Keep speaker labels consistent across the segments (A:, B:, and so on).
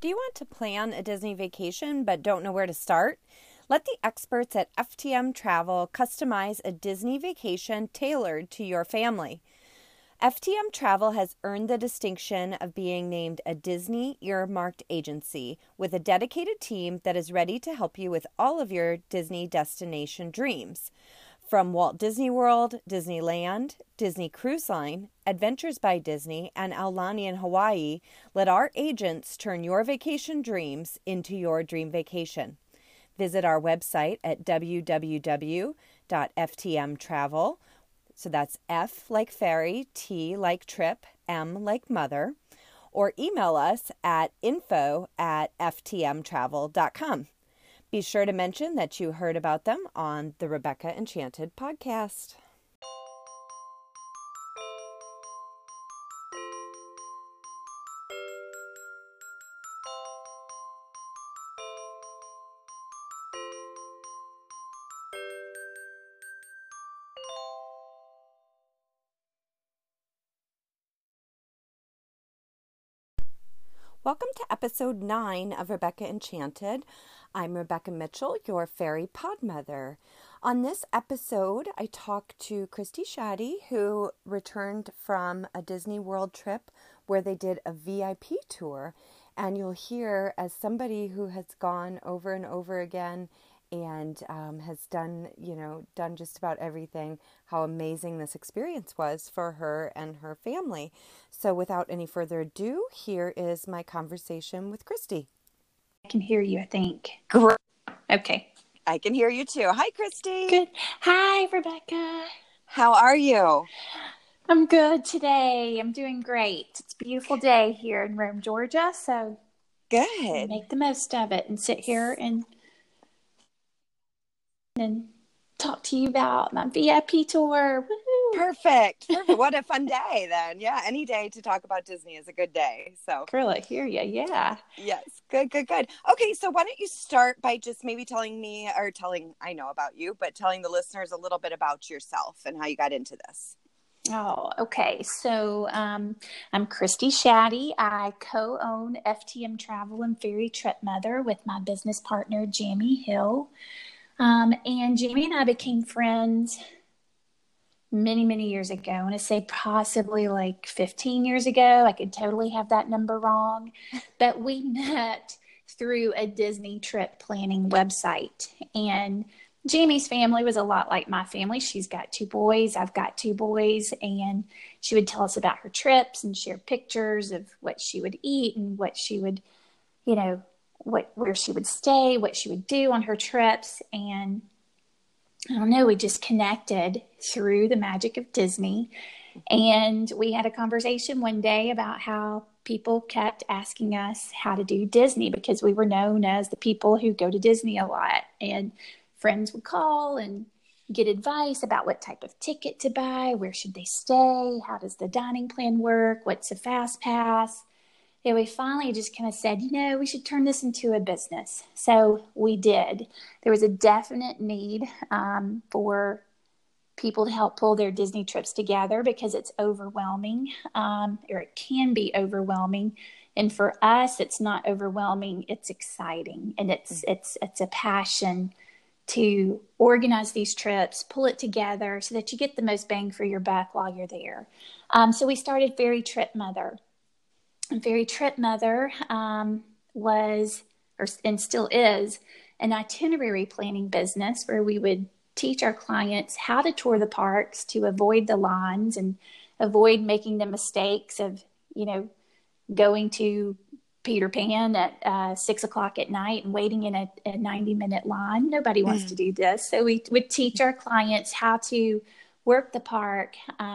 A: Do you want to plan a Disney vacation but don't know where to start? Let the experts at FTM Travel customize a Disney vacation tailored to your family. FTM Travel has earned the distinction of being named a Disney earmarked agency with a dedicated team that is ready to help you with all of your Disney destination dreams. From Walt Disney World, Disneyland, Disney Cruise Line, Adventures by Disney, and Aulani in Hawaii, let our agents turn your vacation dreams into your dream vacation. Visit our website at www.ftmtravel. So that's F like fairy, T like trip, M like mother, or email us at info@ftmtravel.com. Be sure to mention that you heard about them on the Rebecca Enchanted podcast. Welcome to episode 9 of Rebecca Enchanted. I'm Rebecca Mitchell, your fairy podmother. On this episode, I talked to Christy Shaddy, who returned from a Disney World trip where they did a VIP tour. And you'll hear, as somebody who has gone over and over again and has done just about everything, how amazing this experience was for her and her family. So without any further ado, here is my conversation with Christy.
B: I can hear you, I think.
A: Great.
B: Okay.
A: I can hear you too. Hi, Christy.
B: Good. Hi, Rebecca.
A: How are you?
B: I'm good today. I'm doing great. It's a beautiful day here in Rome, Georgia, so
A: good.
B: Make the most of it and sit here and talk to you about my VIP tour. Woo-hoo.
A: Perfect. What a fun day then. Yeah, any day to talk about Disney is a good day. So
B: Girl, I hear you. Yeah.
A: Yes. Good. Okay, so why don't you start by just maybe telling I know about you, but telling the listeners a little bit about yourself and how you got into this.
B: Oh, okay. So I'm Christy Shaddy. I co-own FTM Travel and Fairy Trip Mother with my business partner, Jamie Hill. And Jamie and I became friends many, many years ago. I want to say possibly like 15 years ago. I could totally have that number wrong. But we met through a Disney trip planning website. And Jamie's family was a lot like my family. She's got 2 boys. I've got 2 boys. And she would tell us about her trips and share pictures of what she would eat and what she would, where she would stay, what she would do on her trips. And I don't know, we just connected through the magic of Disney. And we had a conversation one day about how people kept asking us how to do Disney because we were known as the people who go to Disney a lot. And friends would call and get advice about what type of ticket to buy, where should they stay, how does the dining plan work, what's a fast pass. And we finally just kind of said, we should turn this into a business. So we did. There was a definite need for people to help pull their Disney trips together because it's overwhelming, or it can be overwhelming. And for us, it's not overwhelming. It's exciting. And it's a passion to organize these trips, pull it together so that you get the most bang for your buck while you're there. So we started Fairy Trip Mother. And Fairy Trip Mother was, and still is, an itinerary planning business where we would teach our clients how to tour the parks to avoid the lines and avoid making the mistakes of, going to Peter Pan at 6:00 at night and waiting in a 90-minute line. Nobody wants to do this. So we would teach our clients how to work the park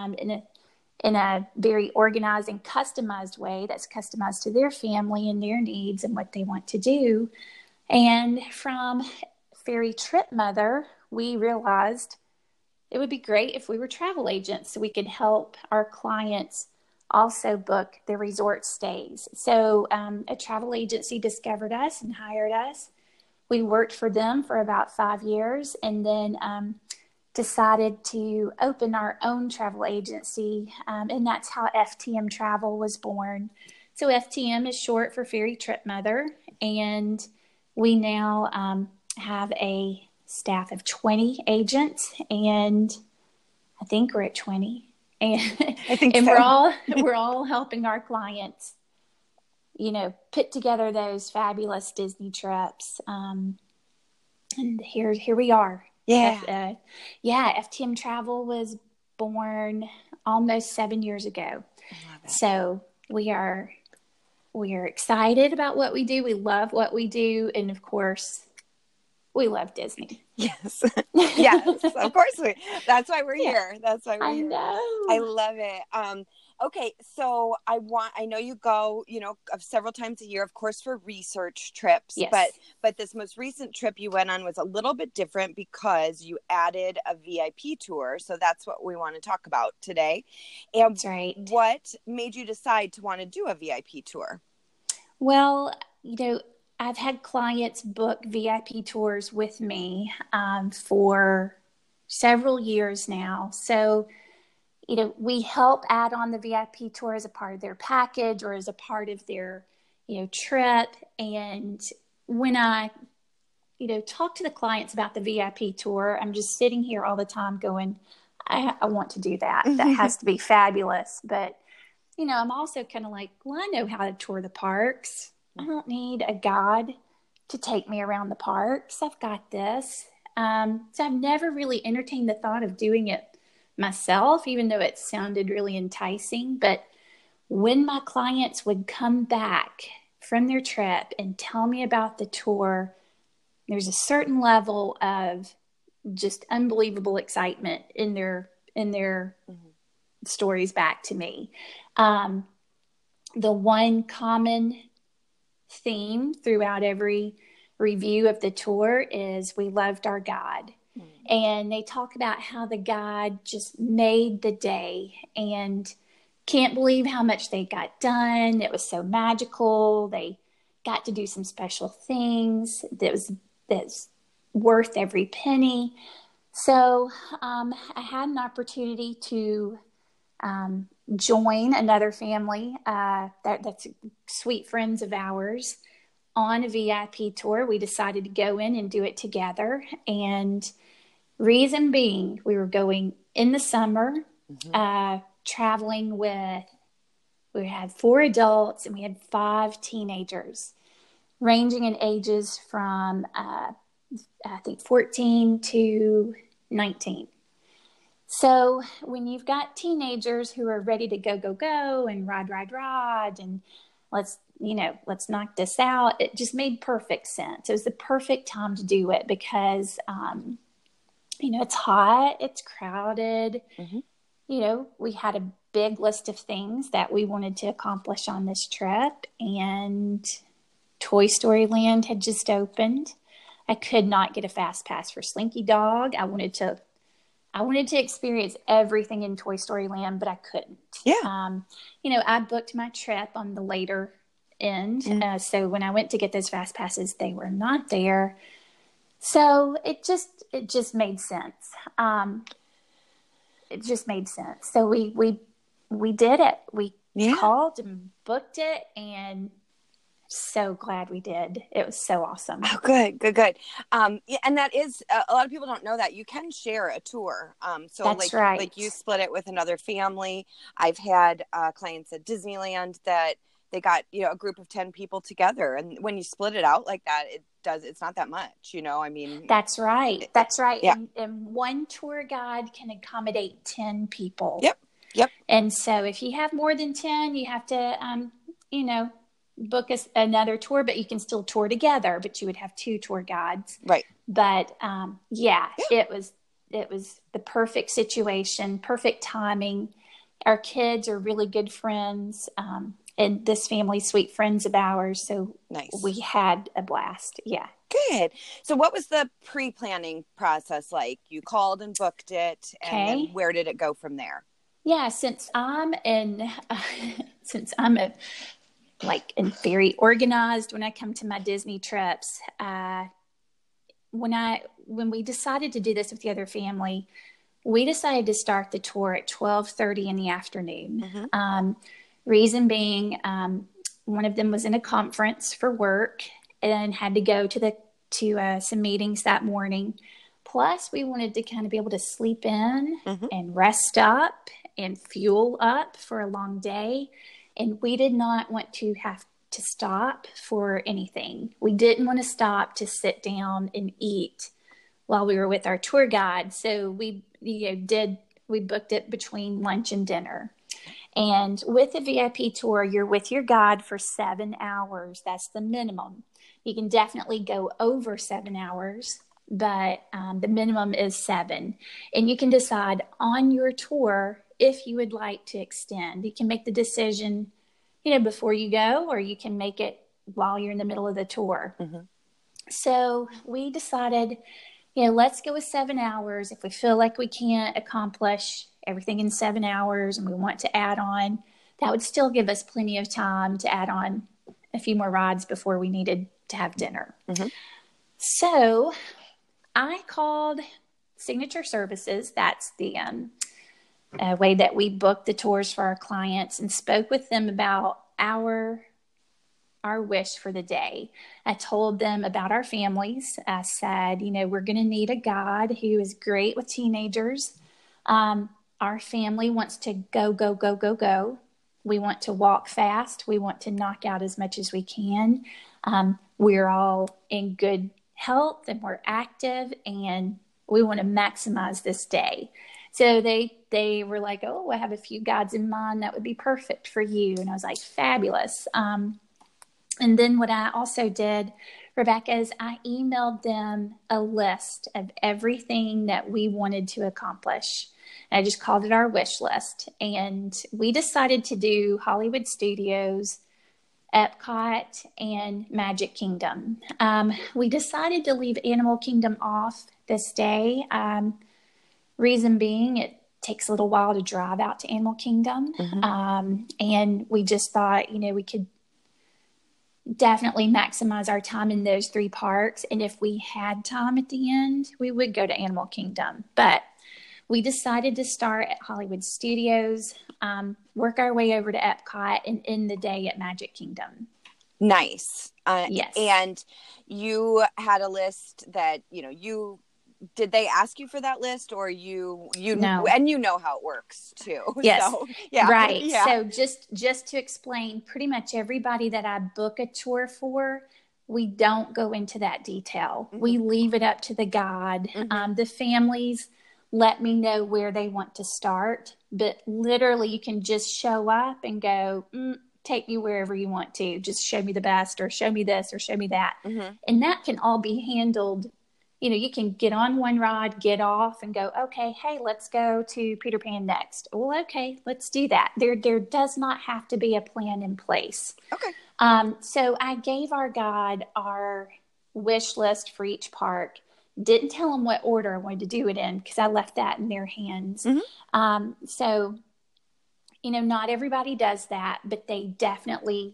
B: in a very organized and customized way that's customized to their family and their needs and what they want to do. And from Fairy Trip Mother, we realized it would be great if we were travel agents so we could help our clients also book their resort stays. So a travel agency discovered us and hired us. We worked for them for about 5 years and then decided to open our own travel agency. And that's how FTM Travel was born. So FTM is short for Fairy Trip Mother, and we now have a staff of 20 agents, and I think we're at 20. And,
A: I think
B: and
A: so.
B: we're all helping our clients, put together those fabulous Disney trips. And here we are.
A: Yeah.
B: FTM Travel was born almost 7 years ago. So we are excited about what we do. We love what we do. And of course, we love Disney.
A: Yes. Yes. Of course that's why we're here. That's why we're
B: I
A: here.
B: know.
A: I love it. Okay. So I know you go, several times a year, of course, for research trips,
B: Yes.
A: but this most recent trip you went on was a little bit different because you added a VIP tour. So that's what we want to talk about today. And
B: that's right.
A: What made you decide to want to do a VIP tour?
B: Well, I've had clients book VIP tours with me for several years now. So, we help add on the VIP tour as a part of their package or as a part of their, trip. And when I, talk to the clients about the VIP tour, I'm just sitting here all the time going, I want to do that. That has to be fabulous. But, I'm also kind of like, well, I know how to tour the parks. I don't need a guide to take me around the parks. I've got this. So I've never really entertained the thought of doing it myself, even though it sounded really enticing. But when my clients would come back from their trip and tell me about the tour, there's a certain level of just unbelievable excitement in their stories back to me. The one common theme throughout every review of the tour is we loved our guide. And they talk about how the guide just made the day and can't believe how much they got done. It was so magical. They got to do some special things that's worth every penny. So I had an opportunity to join another family that's sweet friends of ours on a VIP tour. We decided to go in and do it together. And reason being, we were going in the summer, traveling we had 4 adults and we had 5 teenagers, ranging in ages from, I think, 14 to 19. So when you've got teenagers who are ready to go and ride, and let's knock this out, it just made perfect sense. It was the perfect time to do it because, it's hot, it's crowded. We had a big list of things that we wanted to accomplish on this trip, and Toy Story Land had just opened. I could not get a fast pass for Slinky Dog. I wanted to experience everything in Toy Story Land, but I couldn't.
A: Yeah.
B: I booked my trip on the later end. So when I went to get those fast passes, they were not there. So it just made sense. It just made sense. So we did it. We called and booked it, and so glad we did. It was so awesome.
A: Oh, good. And that is, a lot of people don't know that you can share a tour. So
B: that's right.
A: Like you split it with another family. I've had clients at Disneyland that they got, a group of 10 people together. And when you split it out like that, it's not that much, I mean.
B: That's right.
A: Yeah.
B: And one tour guide can accommodate 10 people.
A: Yep.
B: And so if you have more than 10, you have to, book another tour, but you can still tour together, but you would have 2 tour guides.
A: Right.
B: But it was the perfect situation, perfect timing. Our kids are really good friends, and this family, sweet friends of ours. So
A: nice.
B: We had a blast. Yeah.
A: Good. So what was the pre-planning process like? You called and booked it, and then where did it go from there?
B: Yeah, since I'm very organized when I come to my Disney trips. When we decided to do this with the other family, we decided to start the tour at 12:30 in the afternoon. Reason being, one of them was in a conference for work and had to go to some meetings that morning. Plus, we wanted to kind of be able to sleep in and rest up and fuel up for a long day. And we did not want to have to stop for anything. We didn't want to stop to sit down and eat while we were with our tour guide. So we booked it between lunch and dinner. And with a VIP tour, you're with your guide for 7 hours. That's the minimum. You can definitely go over 7 hours, but the minimum is 7. And you can decide on your tour if you would like to extend. You can make the decision, before you go, or you can make it while you're in the middle of the tour. So we decided, let's go with 7 hours. If we feel like we can't accomplish everything in 7 hours and we want to add on, that would still give us plenty of time to add on a few more rides before we needed to have dinner. So I called Signature Services. That's the way that we book the tours for our clients, and spoke with them about our wish for the day. I told them about our families. I said, we're going to need a guide who is great with teenagers. Our family wants to go, go, go, go, go. We want to walk fast. We want to knock out as much as we can. We're all in good health and we're active, and we want to maximize this day. So they were like, oh, I have a few guides in mind that would be perfect for you. And I was like, fabulous. And then what I also did, Rebecca, is I emailed them a list of everything that we wanted to accomplish. And I just called it our wish list. And we decided to do Hollywood Studios, Epcot, and Magic Kingdom. We decided to leave Animal Kingdom off this day. Reason being, it takes a little while to drive out to Animal Kingdom. And we just thought, we could definitely maximize our time in those 3 parks. And if we had time at the end, we would go to Animal Kingdom. But we decided to start at Hollywood Studios, work our way over to Epcot, and end the day at Magic Kingdom.
A: Nice.
B: Yes.
A: And you had a list that, did they ask you for that list, or you
B: No.
A: And how it works too.
B: Yes.
A: So, yeah.
B: Right.
A: Yeah.
B: So just to explain, pretty much everybody that I book a tour for, we don't go into that detail. We leave it up to the guide. The families let me know where they want to start, but literally you can just show up and go, take me wherever you want to. Just show me the best, or show me this, or show me that. And that can all be handled. You can get on one ride, get off, and go, okay, hey, let's go to Peter Pan next. Well, okay, let's do that. There does not have to be a plan in place.
A: Okay.
B: So I gave our guide our wish list for each park. Didn't tell them what order I wanted to do it in, because I left that in their hands. So, not everybody does that, but they definitely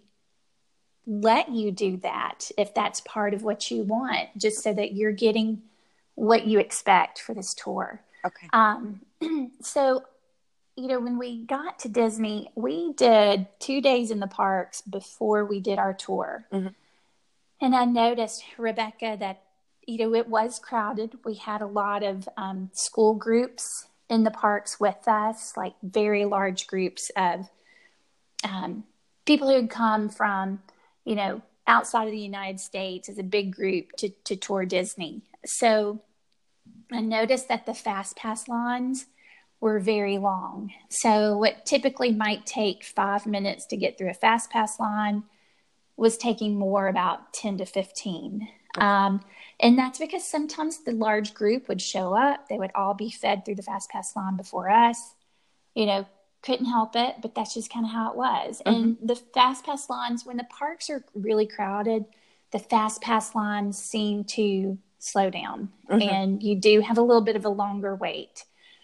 B: let you do that if that's part of what you want, just so that you're getting what you expect for this tour.
A: Okay.
B: So, when we got to Disney, we did 2 days in the parks before we did our tour. And I noticed, Rebecca, that, it was crowded. We had a lot of school groups in the parks with us, like very large groups of people who had come from, outside of the United States as a big group to tour Disney. So I noticed that the Fast Pass lines were very long. So what typically might take 5 minutes to get through a Fast Pass line was taking more, about 10 to 15. And that's because sometimes the large group would show up. They would all be fed through the Fast Pass line before us. Couldn't help it, but that's just kind of how it was. And the Fast Pass lines, when the parks are really crowded, the Fast Pass lines seem to slow down, and you do have a little bit of a longer wait.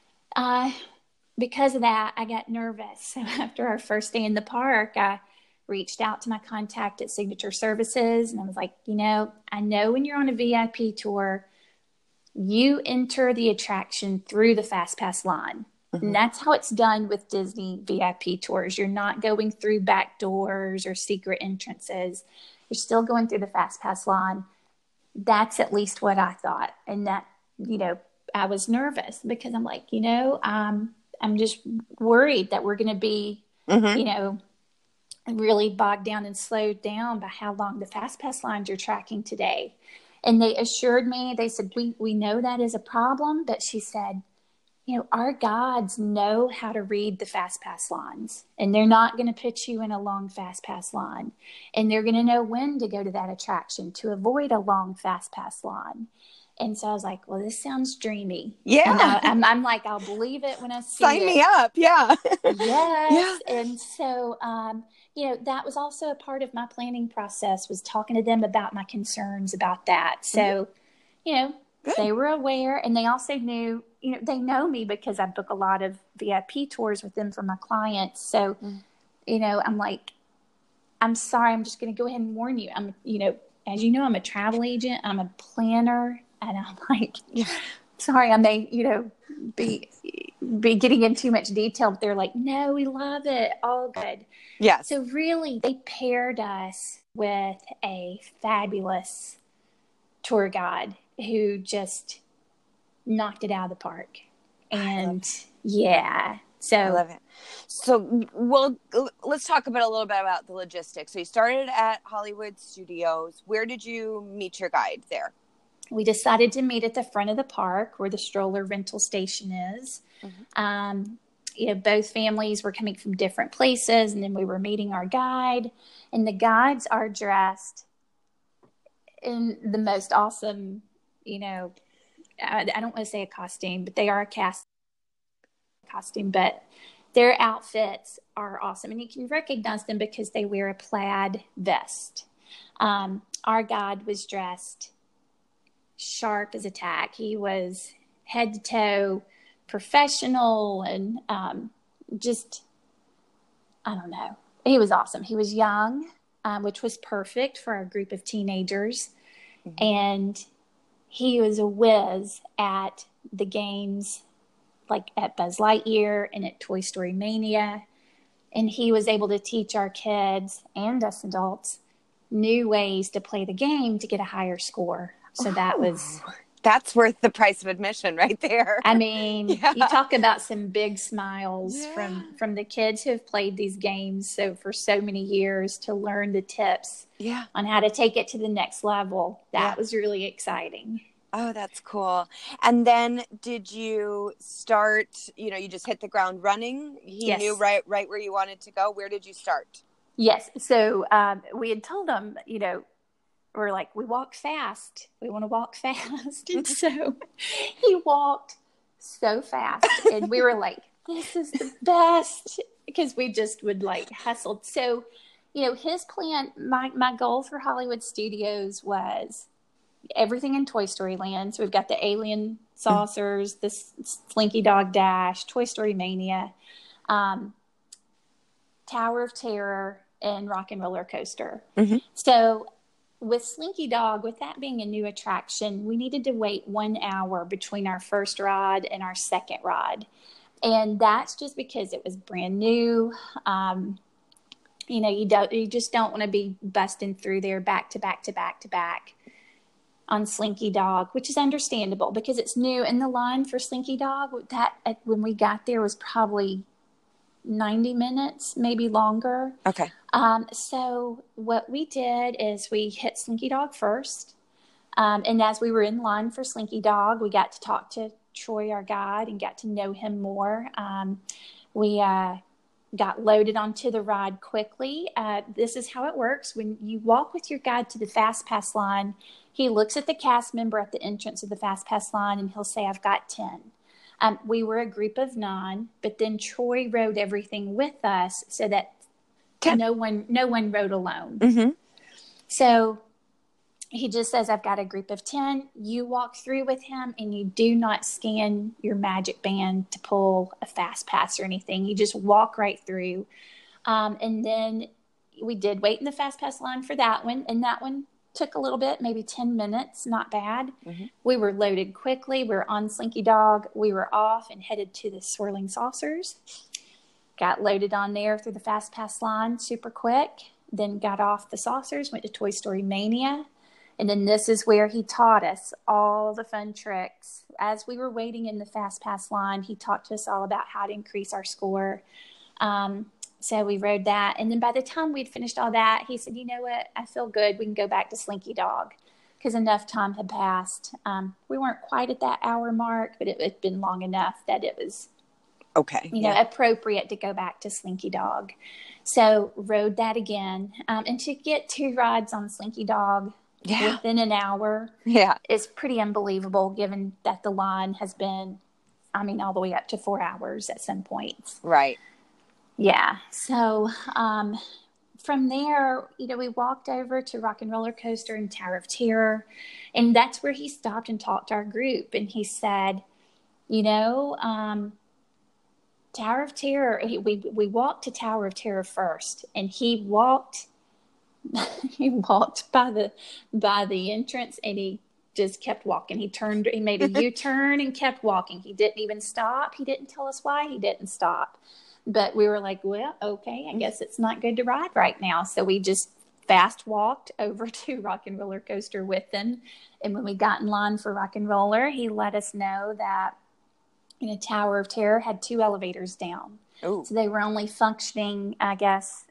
B: Because of that, I got nervous. So after our first day in the park, I reached out to my contact at Signature Services, and I was like, I know when you're on a VIP tour, you enter the attraction through the Fast Pass line. And that's how it's done with Disney VIP tours. You're not going through back doors or secret entrances. You're still going through the Fast Pass line. That's at least what I thought. And that, I was nervous because I'm like, I'm just worried that we're going to be, really bogged down and slowed down by how long the Fast Pass lines are tracking today. And they assured me, they said, we know that is a problem, but she said, our guides know how to read the Fast Pass lines, and they're not going to put you in a long Fast Pass line, and they're going to know when to go to that attraction to avoid a long Fast Pass line. And so I was like, well, this sounds dreamy.
A: Yeah.
B: And I'm like, I'll believe it when I see it.
A: Sign me up. Yeah.
B: Yes. Yeah. And so, that was also a part of my planning process, was talking to them about my concerns about that. So, Good. They were aware, and they also knew, they know me because I book a lot of VIP tours with them for my clients. So, I'm like, I'm sorry, I'm just going to go ahead and warn you. I'm, as you know, I'm a travel agent, I'm a planner, and I'm like, sorry, I may, be getting in too much detail, but they're like, no, we love it. All good.
A: Yes.
B: So really, they paired us with a fabulous tour guide who just knocked it out of the park. And so
A: I love it. So let's talk a little bit about the logistics. So you started at Hollywood Studios. Where did you meet your guide there?
B: We decided to meet at the front of the park where the stroller rental station is. Both families were coming from different places, and then we were meeting our guide, and the guides are dressed in the most awesome, I don't want to say a costume, but they are a costume, but their outfits are awesome. And you can recognize them because they wear a plaid vest. Our guide was dressed sharp as a tack. He was head to toe professional and just, I don't know. He was awesome. He was young, which was perfect for our group of teenagers. And he was a whiz at the games, like at Buzz Lightyear and at Toy Story Mania. And he was able to teach our kids and us adults new ways to play the game to get a higher score. So
A: that's worth the price of admission right there.
B: I mean, you talk about some big smiles from the kids who have played these games for so many years to learn the tips on how to take it to the next level. That was really exciting.
A: Oh, that's cool. And then did you start, you just hit the ground running? He knew right where you wanted to go. Where did you start?
B: Yes. So we had told him, we're like, we walk fast. We want to walk fast. And so he walked so fast. And we were like, this is the best. Because we just would hustle. So, his plan, my goal for Hollywood Studios was everything in Toy Story Land. So we've got the alien saucers, the Slinky Dog Dash, Toy Story Mania, Tower of Terror, and Rock and Roller Coaster. So with Slinky Dog, with that being a new attraction, we needed to wait 1 hour between our first ride and our second ride. And that's just because it was brand new. You just don't want to be busting through there back to back to back to back on Slinky Dog, which is understandable because it's new. And the line for Slinky Dog, when we got there, was probably 90 minutes, maybe longer.
A: Okay.
B: So what we did is we hit Slinky Dog first. And as we were in line for Slinky Dog, we got to talk to Troy, our guide, and got to know him more. We got loaded onto the ride quickly. This is how it works. When you walk with your guide to the Fast Pass line, he looks at the cast member at the entrance of the Fast Pass line, and he'll say, I've got 10. We were a group of 9, but then Troy rode everything with us so that 10. No one rode alone. So he just says, I've got a group of 10. You walk through with him, and you do not scan your magic band to pull a Fast Pass or anything. You just walk right through. And then we did wait in the Fast Pass line for that one. And that one took a little bit, maybe 10 minutes, not bad.
A: Mm-hmm.
B: We were loaded quickly. We were on Slinky Dog. We were off and headed to the Swirling Saucers. Got loaded on there through the Fast Pass line super quick. Then got off the Saucers, went to Toy Story Mania. And then this is where he taught us all the fun tricks. As we were waiting in the Fast Pass line, he talked to us all about how to increase our score. So we rode that. And then by the time we'd finished all that, he said, you know what? I feel good. We can go back to Slinky Dog because enough time had passed. We weren't quite at that hour mark, but it had been long enough that it was
A: okay,
B: you know, appropriate to go back to Slinky Dog. So rode that again. And to get 2 rides on Slinky Dog within an hour is pretty unbelievable given that the line has been, all the way up to 4 hours at some points.
A: Right.
B: Yeah. So from there, we walked over to Rock and Roller Coaster and Tower of Terror. And that's where he stopped and talked to our group. And he said, Tower of Terror, we walked to Tower of Terror first. And he walked by the entrance and he just kept walking. He made a U-turn and kept walking. He didn't even stop. He didn't tell us why he didn't stop. But we were like, well, okay, I guess it's not good to ride right now. So we just fast walked over to Rock and Roller Coaster with him. And when we got in line for Rock and Roller, he let us know that Tower of Terror had 2 elevators down.
A: Ooh.
B: So they were only functioning, I guess,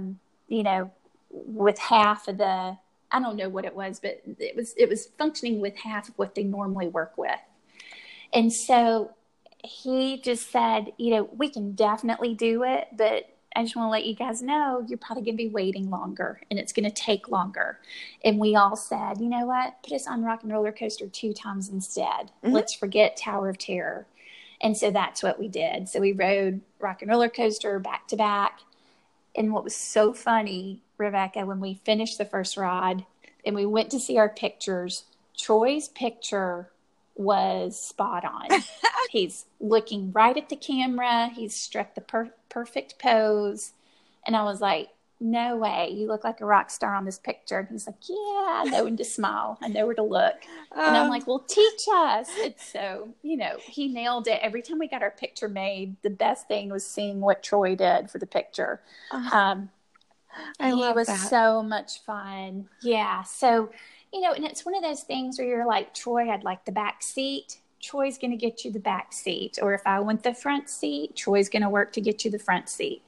B: with half of the, I don't know what it was, but it was functioning with half of what they normally work with. And so he just said, we can definitely do it, but I just want to let you guys know you're probably going to be waiting longer and it's going to take longer. And we all said, you know what? Put us on Rock and Roller Coaster 2 times instead. Mm-hmm. Let's forget Tower of Terror. And so that's what we did. So we rode Rock and Roller Coaster back to back. And what was so funny, Rebecca, when we finished the first ride and we went to see our pictures, Troy's picture was spot on. He's looking right at the camera. He's struck the perfect pose. And I was like, no way. You look like a rock star on this picture. And he's like, yeah, I know when to smile. I know where to look. And I'm like, well, teach us. It's so, he nailed it. Every time we got our picture made, the best thing was seeing what Troy did for the picture.
A: I love
B: was
A: that.
B: So much fun. Yeah. So, and it's one of those things where you're like, Troy, I'd like the back seat. Troy's going to get you the back seat. Or if I want the front seat, Troy's going to work to get you the front seat.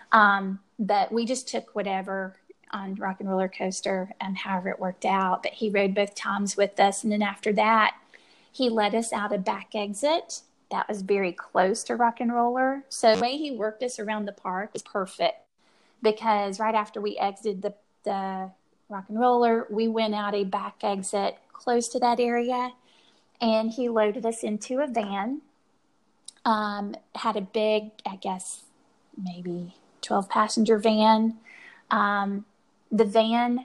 B: But we just took whatever on Rock and Roller Coaster and however it worked out. But he rode both times with us. And then after that, he let us out a back exit that was very close to Rock and Roller. So the way he worked us around the park was perfect because right after we exited the Rock and Roller, we went out a back exit close to that area. And he loaded us into a van, had a big, I guess, maybe 12-passenger van. The van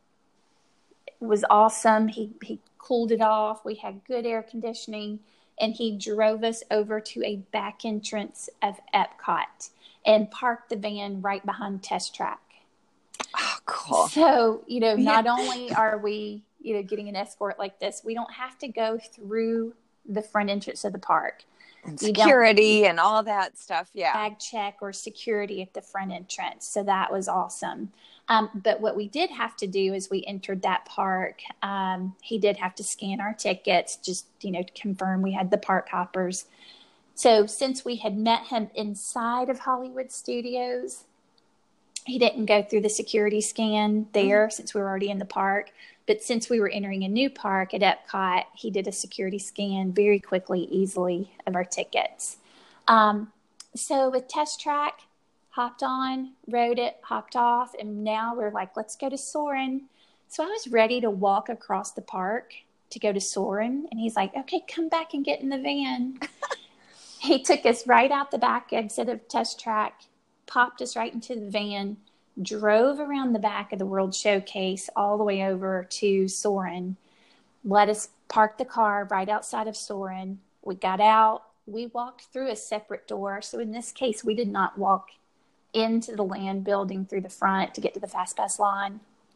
B: was awesome. He cooled it off. We had good air conditioning. And he drove us over to a back entrance of Epcot and parked the van right behind Test Track.
A: Oh, cool.
B: So, not only are we, getting an escort like this, we don't have to go through the front entrance of the park.
A: And security and all that stuff,
B: bag check or security at the front entrance. So that was awesome. But what we did have to do as we entered that park, he did have to scan our tickets just, to confirm we had the park hoppers. So since we had met him inside of Hollywood Studios, he didn't go through the security scan there since we were already in the park. But since we were entering a new park at Epcot, he did a security scan very quickly, easily of our tickets. So with Test Track, hopped on, rode it, hopped off, and now we're like, let's go to Soarin'. So I was ready to walk across the park to go to Soarin'. And he's like, okay, come back and get in the van. He took us right out the back exit of Test Track, popped us right into the van, drove around the back of the World Showcase all the way over to Soarin', let us park the car right outside of Soarin'. We got out. We walked through a separate door. So in this case, we did not walk into the land building through the front to get to the Fast Pass line.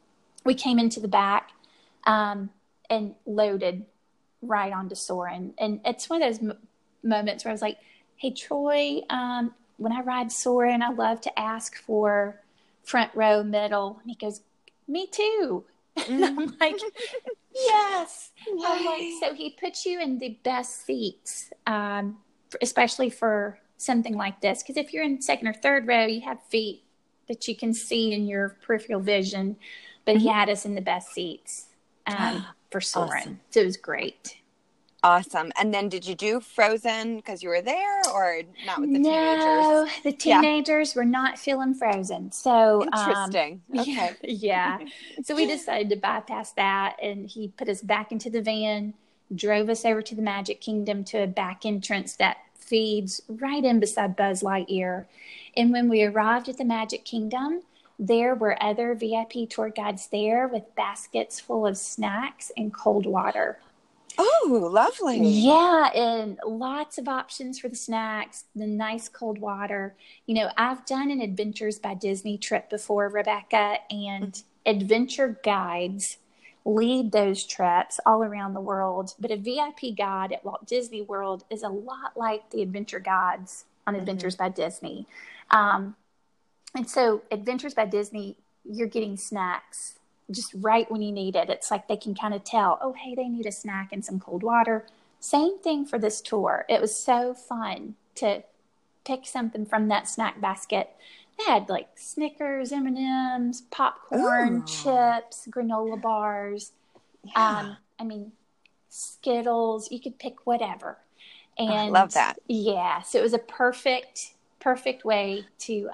B: we came into the back and loaded right onto Soarin'. And it's one of those moments where I was like, hey, Troy, when I ride Soarin', I love to ask for front row, middle. And he goes, me too. And I'm like, yes. I'm like, so he puts you in the best seats, especially for something like this. Because if you're in second or third row, you have feet that you can see in your peripheral vision. But he had us in the best seats for Soarin'. Awesome. So it was great.
A: Awesome. And then did you do Frozen because you were there, or not with the teenagers?
B: No, the teenagers were not feeling Frozen. So
A: interesting. Okay.
B: Yeah. So we decided to bypass that, and he put us back into the van, drove us over to the Magic Kingdom to a back entrance that feeds right in beside Buzz Lightyear. And when we arrived at the Magic Kingdom, there were other VIP tour guides there with baskets full of snacks and cold water.
A: Oh, lovely.
B: Yeah, and lots of options for the snacks, the nice cold water. You know, I've done an Adventures by Disney trip before, Rebecca, and adventure guides lead those trips all around the world. But a VIP guide at Walt Disney World is a lot like the adventure guides on Adventures by Disney. And so Adventures by Disney, you're getting snacks just right when you need it. It's like they can kind of tell, oh, hey, they need a snack and some cold water. Same thing for this tour. It was so fun to pick something from that snack basket. They had like Snickers, M&Ms, popcorn, chips, granola bars. I mean, Skittles. You could pick whatever. And
A: I love that.
B: Yeah. So it was a perfect way to,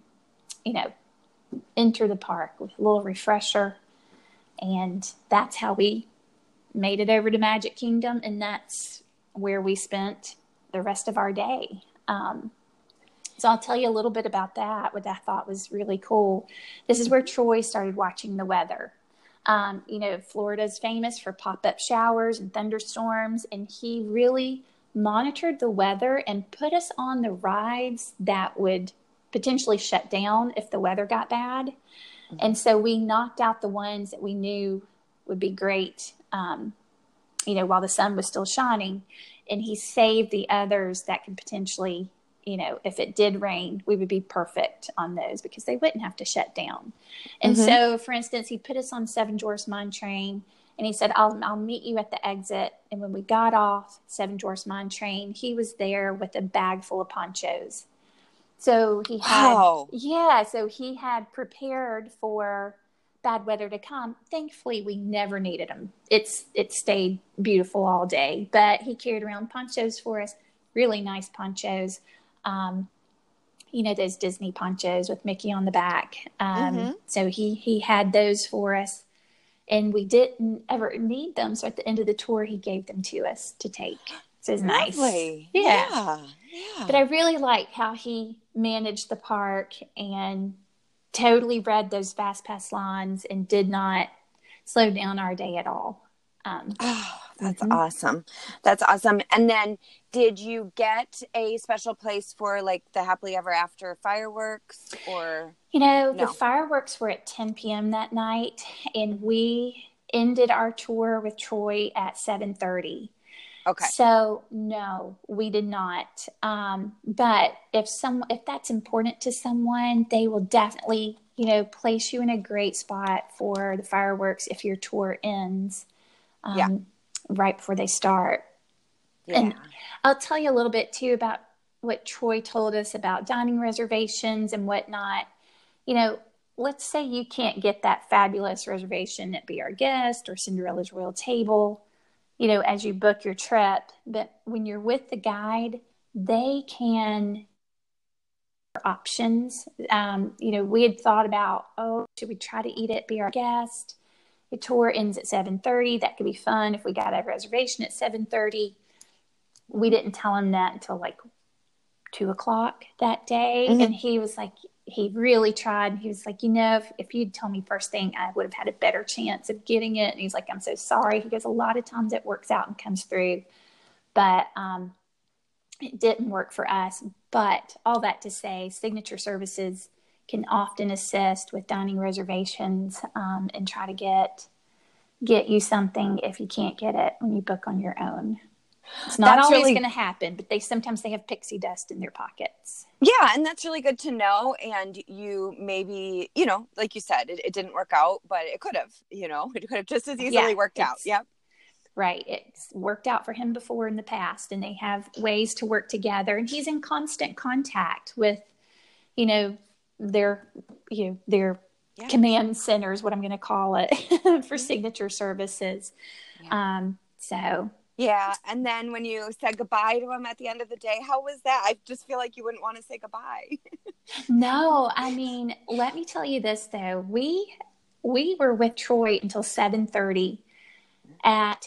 B: enter the park with a little refresher. And that's how we made it over to Magic Kingdom. And that's where we spent the rest of our day. So I'll tell you a little bit about that, what I thought was really cool. This is where Troy started watching the weather. Florida's famous for pop-up showers and thunderstorms. And he really monitored the weather and put us on the rides that would potentially shut down if the weather got bad. And so we knocked out the ones that we knew would be great, while the sun was still shining. And he saved the others that could potentially, if it did rain, we would be perfect on those because they wouldn't have to shut down. And so, for instance, he put us on Seven Dwarfs Mine Train, and he said, I'll meet you at the exit. And when we got off Seven Dwarfs Mine Train, he was there with a bag full of ponchos. So he had prepared for bad weather to come. Thankfully, we never needed them. It stayed beautiful all day, but he carried around ponchos for us, really nice ponchos. Those Disney ponchos with Mickey on the back. So he had those for us, and we didn't ever need them. So at the end of the tour, he gave them to us to take. So it's nice. Yeah. But I really like how he managed the park and totally read those fast pass lines and did not slow down our day at all.
A: That's awesome. That's awesome. And then did you get a special place for like the Happily Ever After fireworks or?
B: No. The fireworks were at 10 p.m. that night, and we ended our tour with Troy at 7:30.
A: Okay.
B: So no, we did not. But if that's important to someone, they will definitely, place you in a great spot for the fireworks if your tour ends right before they start. Yeah. And I'll tell you a little bit too about what Troy told us about dining reservations and whatnot. Let's say you can't get that fabulous reservation at Be Our Guest or Cinderella's Royal Table, as you book your trip. But when you're with the guide, they can options. We had thought about, should we try to eat at Be Our Guest? The tour ends at 7:30. That could be fun if we got a reservation at 7:30. We didn't tell him that until like 2:00 that day. And he was like, he really tried. He was like, if you'd told me first thing, I would have had a better chance of getting it. And he's like, I'm so sorry. He goes, a lot of times it works out and comes through, but it didn't work for us. But all that to say, Signature Services can often assist with dining reservations, and try to get you something if you can't get it when you book on your own. It's not always going to happen, but sometimes they have pixie dust in their pockets.
A: Yeah, and that's really good to know. And you maybe, like you said, it didn't work out, but it could have, it could have just as easily worked out. Yep.
B: Right. It's worked out for him before in the past, and they have ways to work together. And he's in constant contact with, their command centers, what I'm going to call it, for signature services. Yeah.
A: Yeah. And then when you said goodbye to him at the end of the day, how was that? I just feel like you wouldn't want to say goodbye.
B: No, I mean, let me tell you this though. We were with Troy until 7:30. At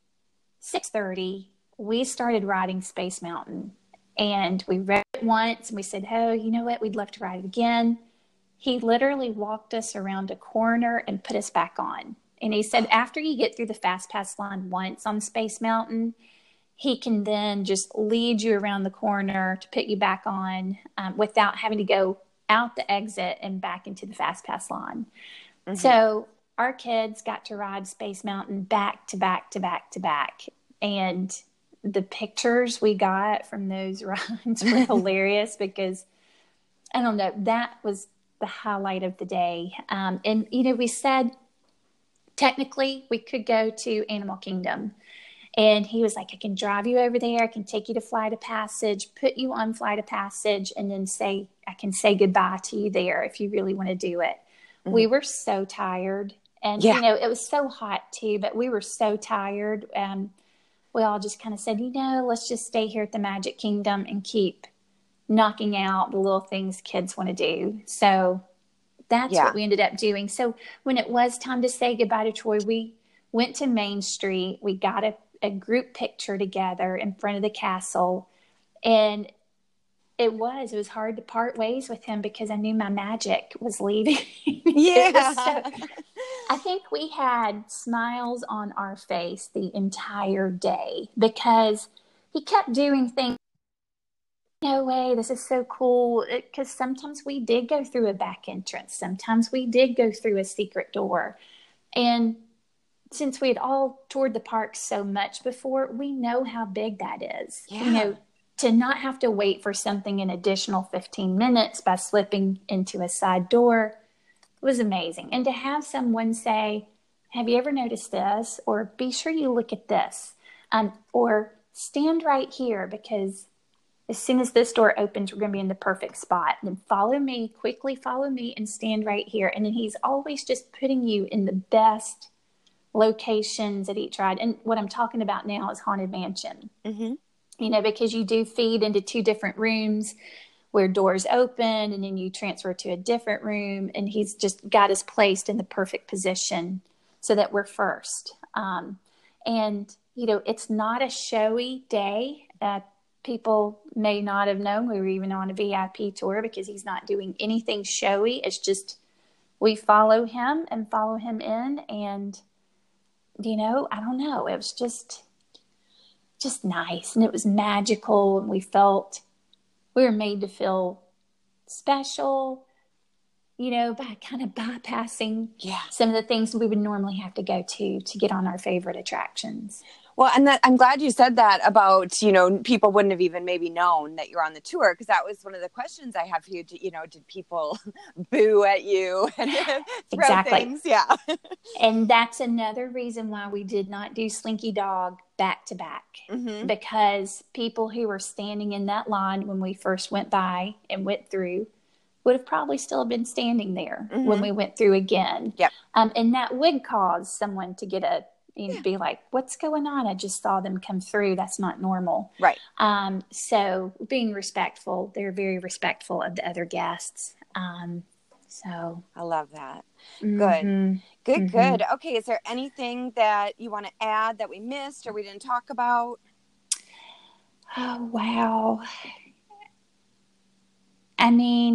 B: 6:30, we started riding Space Mountain, and we read it once and we said, oh, you know what? We'd love to ride it again. He literally walked us around a corner and put us back on. And he said, after you get through the Fast Pass line once on Space Mountain, he can then just lead you around the corner to put you back on, without having to go out the exit and back into the Fast Pass line. Mm-hmm. So our kids got to ride Space Mountain back to back to back to back. And the pictures we got from those rides were hilarious because, I don't know, that was the highlight of the day. And, we said, technically, we could go to Animal Kingdom. And he was like, I can drive you over there. I can take you to Flight of Passage, put you on Flight of Passage, and then I can say goodbye to you there if you really want to do it. Mm-hmm. We were so tired. And, it was so hot too, but we were so tired. We all just kind of said, let's just stay here at the Magic Kingdom and keep knocking out the little things kids want to do. So that's what we ended up doing. So when it was time to say goodbye to Troy, we went to Main Street. We got a group picture together in front of the castle. And it was hard to part ways with him because I knew my magic was leaving.
A: Yeah.
B: I think we had smiles on our face the entire day because he kept doing things. No way, this is so cool. Because sometimes we did go through a back entrance. Sometimes we did go through a secret door. And since we had all toured the park so much before, we know how big that is. Yeah. To not have to wait for something an additional 15 minutes by slipping into a side door was amazing. And to have someone say, have you ever noticed this? Or be sure you look at this. Or stand right here because as soon as this door opens, we're going to be in the perfect spot. And then quickly follow me and stand right here. And then he's always just putting you in the best locations at each ride. And what I'm talking about now is Haunted Mansion. Mm-hmm. Because you do feed into 2 different rooms where doors open and then you transfer to a different room. And he's just got us placed in the perfect position so that we're first. And it's not a showy day. People may not have known we were even on a VIP tour because he's not doing anything showy. It's just we follow him and follow him in. And, I don't know. It was just nice. And it was magical. And we were made to feel special, by kind of bypassing some of the things we would normally have to go to get on our favorite attractions.
A: Well, and I'm glad you said that about, people wouldn't have even maybe known that you're on the tour, because that was one of the questions I have for you. Did people boo at you and throw things? Yeah.
B: And that's another reason why we did not do Slinky Dog back to back, because people who were standing in that line when we first went by and went through would have probably still been standing there when we went through again. Yep. And that would cause someone to get be like, what's going on? I just saw them come through. That's not normal. Right. So being respectful, they're very respectful of the other guests. So
A: I love that. Good. Good. Okay. Is there anything that you want to add that we missed or we didn't talk about?
B: Oh, wow. I mean,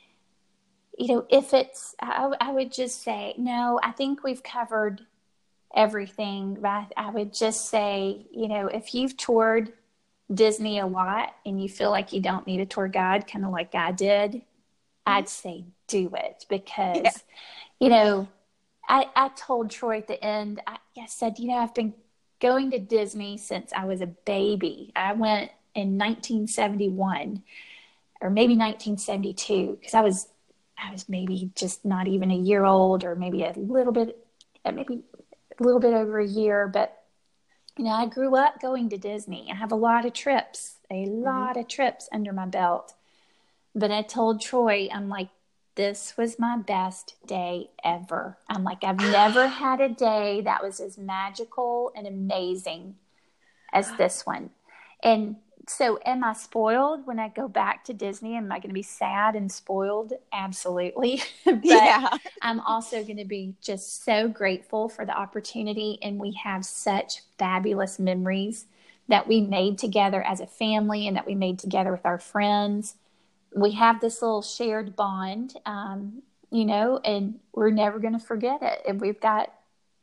B: if it's, I would just say, no, I think we've covered everything. But I would just say, if you've toured Disney a lot and you feel like you don't need a tour guide, kind of like I did, I'd say do it
A: Yeah.
B: because, you know, I told Troy at the end, I said, I've been going to Disney since I was a baby. I went in 1971 or maybe 1972 because I was maybe just not even a year old or maybe maybe a little bit over a year. But, I grew up going to Disney. I have a lot of trips under my belt. But I told Troy, I'm like, this was my best day ever. I'm like, I've never had a day that was as magical and amazing as this one. And so, am I spoiled when I go back to Disney? Am I going to be sad and spoiled? Absolutely. But
A: Yeah.
B: I'm also going to be just so grateful for the opportunity. And we have such fabulous memories that we made together as a family and that we made together with our friends. We have this little shared bond, and we're never going to forget it. And we've got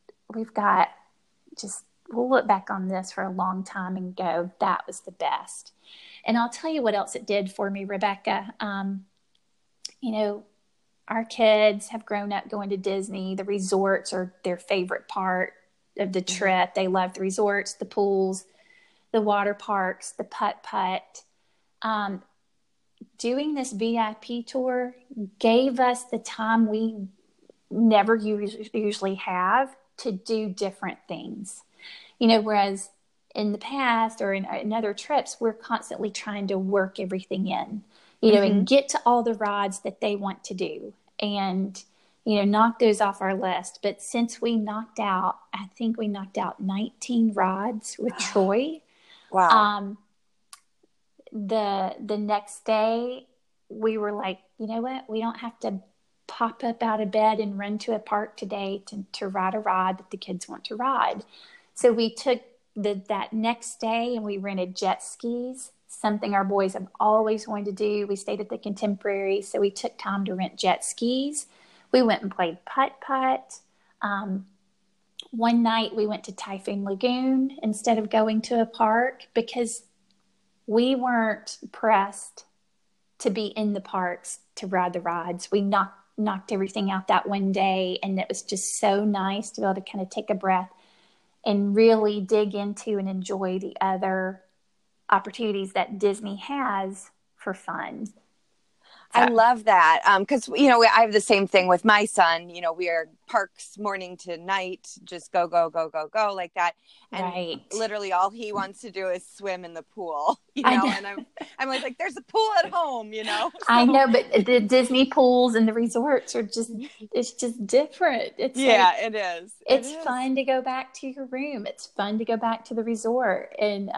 B: just, we'll look back on this for a long time and go, that was the best. And I'll tell you what else it did for me, Rebecca. Our kids have grown up going to Disney. The resorts are their favorite part of the trip. They love the resorts, the pools, the water parks, the putt-putt. Doing this VIP tour gave us the time we never usually have to do different things. Whereas in the past or in other trips, we're constantly trying to work everything in, and get to all the rides that they want to do and, knock those off our list. But since I think we knocked out 19 rides with Troy.
A: Wow.
B: The next day we were like, you know what? We don't have to pop up out of bed and run to a park today to ride a ride that the kids want to ride. So we took that next day and we rented jet skis, something our boys have always wanted to do. We stayed at the Contemporary, so we took time to rent jet skis. We went and played putt-putt. One night we went to Typhoon Lagoon instead of going to a park because we weren't pressed to be in the parks to ride the rides. We knocked everything out that one day, and it was just so nice to be able to kind of take a breath and really dig into and enjoy the other opportunities that Disney has for fun.
A: I love that. Cause I have the same thing with my son, we are parks morning to night, just go, go, go, go, go like that. And
B: right.
A: Literally all he wants to do is swim in the pool, and I'm always like, there's a pool at home, So.
B: I know, but the Disney pools and the resorts are it's just different. It's
A: it is.
B: It's fun to go back to your room. It's fun to go back to the resort. And,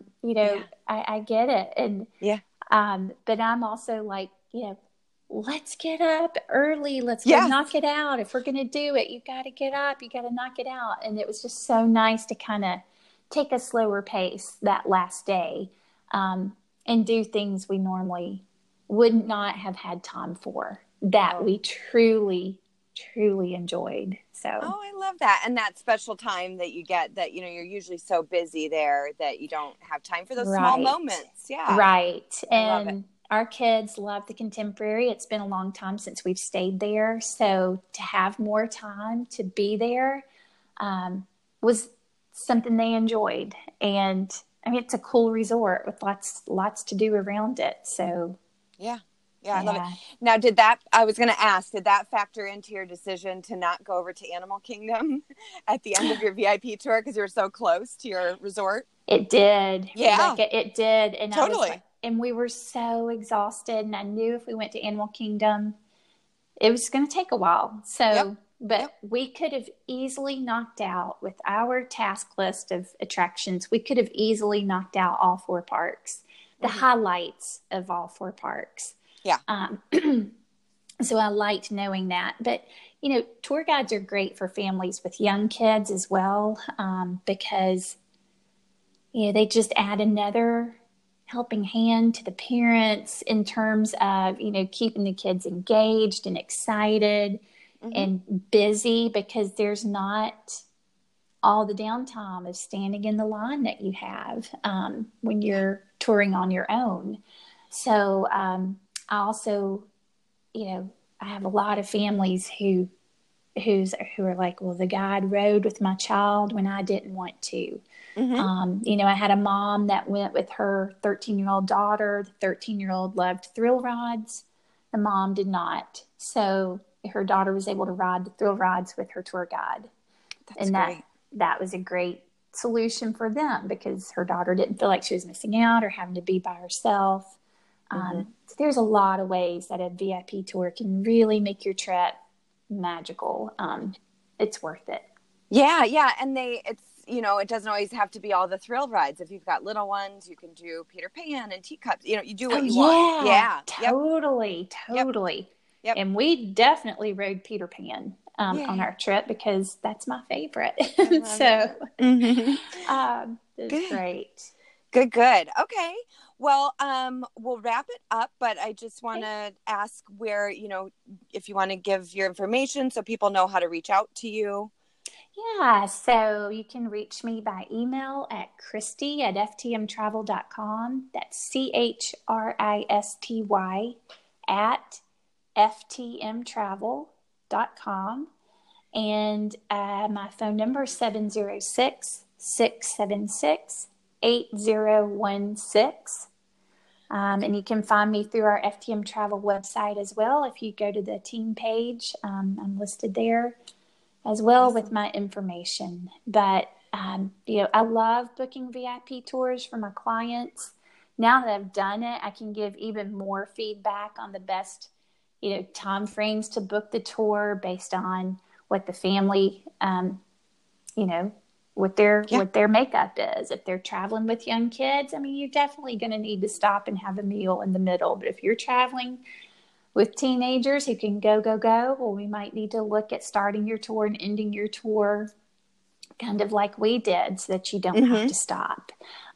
B: I get it. And, but I'm also like, let's get up early. Let's go knock it out. If we're going to do it, you got to get up. You got to knock it out. And it was just so nice to kind of take a slower pace that last day and do things we normally would not have had time for that we truly enjoyed. So,
A: I love that. And that special time that you get that, you're usually so busy there that you don't have time for those small moments. Yeah.
B: Right. And our kids love the Contemporary. It's been a long time since we've stayed there. So to have more time to be there was something they enjoyed. And I mean, it's a cool resort with lots to do around it. So
A: yeah, I love it. Now, I was going to ask, did that factor into your decision to not go over to Animal Kingdom at the end of your VIP tour because you were so close to your resort?
B: It did.
A: Yeah.
B: Rebecca, it did. And
A: totally.
B: And we were so exhausted. And I knew if we went to Animal Kingdom, it was going to take a while. So, we could have easily knocked out with our task list of attractions. We could have easily knocked out all 4 parks, the highlights of all 4 parks.
A: Yeah.
B: So I liked knowing that. But, tour guides are great for families with young kids as well because, they just add another helping hand to the parents in terms of, keeping the kids engaged and excited and busy because there's not all the downtime of standing in the line that you have when you're touring on your own. So I also I have a lot of families who are like, well, the guide rode with my child when I didn't want to.
A: Mm-hmm.
B: I had a mom that went with her 13-year-old daughter. The 13-year-old loved thrill rods. The mom did not. So her daughter was able to ride the thrill rods with her tour guide.
A: That's
B: And
A: great.
B: that was a great solution for them because her daughter didn't feel like she was missing out or having to be by herself. So there's a lot of ways that a VIP tour can really make your trip magical. It's worth it.
A: Yeah, yeah. And it doesn't always have to be all the thrill rides. If you've got little ones, you can do Peter Pan and teacups. You do what you want. Yeah.
B: Totally.
A: Yep.
B: And we definitely rode Peter Pan on our trip because that's my favorite. So it's great.
A: Good. Okay. Well, we'll wrap it up, but I just want to ask where, if you want to give your information so people know how to reach out to you.
B: Yeah, so you can reach me by email at Christy@ftmtravel.com. That's CHRISTY at ftmtravel.com. And my phone number is 706-676-8016. And you can find me through our FTM Travel website as well. If you go to the team page, I'm listed there as well with my information. But, I love booking VIP tours for my clients. Now that I've done it, I can give even more feedback on the best, time frames to book the tour based on what the family, what their makeup is. If they're traveling with young kids, you're definitely going to need to stop and have a meal in the middle. But if you're traveling with teenagers who can go, well, we might need to look at starting your tour and ending your tour kind of like we did so that you don't have to stop.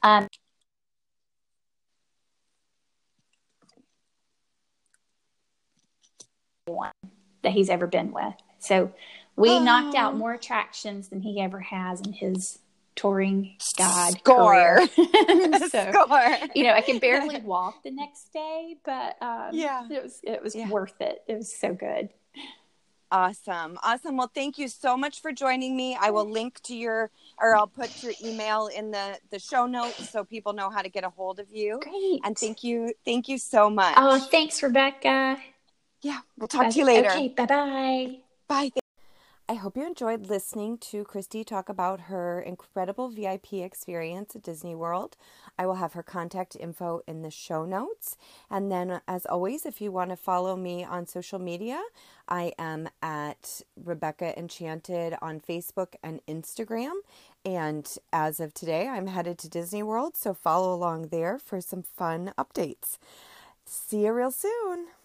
B: That he's ever been with. So we knocked out more attractions than he ever has in his touring guide career. So, I could barely walk the next day, but it was worth it. It was so good.
A: Awesome. Well, thank you so much for joining me. I will link to I'll put your email in the show notes so people know how to get a hold of you.
B: Great.
A: And thank you so much.
B: Oh, thanks, Rebecca.
A: Yeah, we'll talk to you later.
B: Okay, bye-bye.
A: Bye. I hope you enjoyed listening to Christy talk about her incredible VIP experience at Disney World. I will have her contact info in the show notes. And then, as always, if you want to follow me on social media, I am at Rebecca Enchanted on Facebook and Instagram. And as of today, I'm headed to Disney World, so follow along there for some fun updates. See you real soon.